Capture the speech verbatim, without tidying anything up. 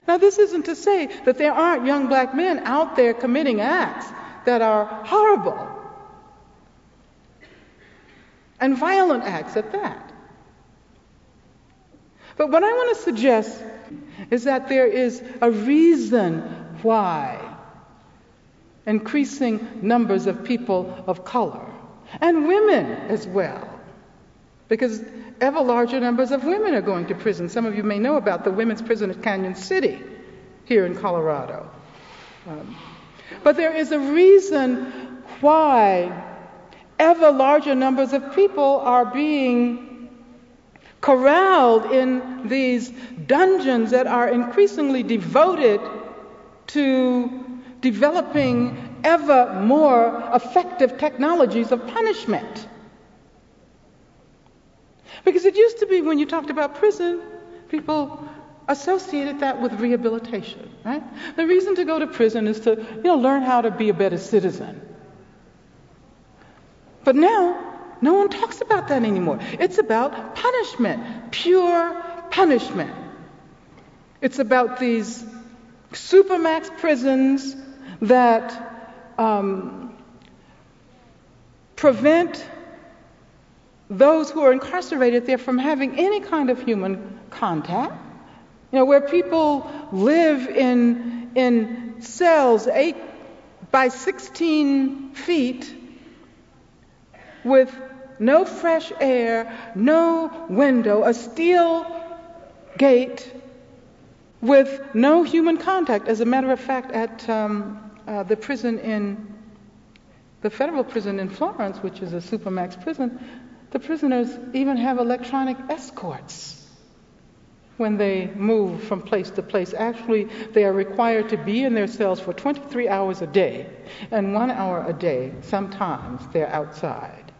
Now, this isn't to say that there aren't young black men out there committing acts that are horrible and violent acts at that. But what I want to suggest is that there is a reason why increasing numbers of people of color, and women as well, because ever larger numbers of women are going to prison. Some of you may know about the women's prison at Canyon City here in Colorado. Um, but there is a reason why ever larger numbers of people are being corralled in these dungeons that are increasingly devoted to developing ever more effective technologies of punishment. Because it used to be when you talked about prison, people associated that with rehabilitation, right? The reason to go to prison is to, you know, learn how to be a better citizen. But now, no one talks about that anymore. It's about punishment, pure punishment. It's about these supermax prisons that um, prevent those who are incarcerated there from having any kind of human contact. You know, where people live in in cells eight by sixteen feet with no fresh air, no window, a steel gate with no human contact. As a matter of fact, at um, uh, the prison in the federal prison in Florence, which is a supermax prison, the prisoners even have electronic escorts when they move from place to place. Actually, they are required to be in their cells for twenty-three hours a day, and one hour a day, sometimes they're outside.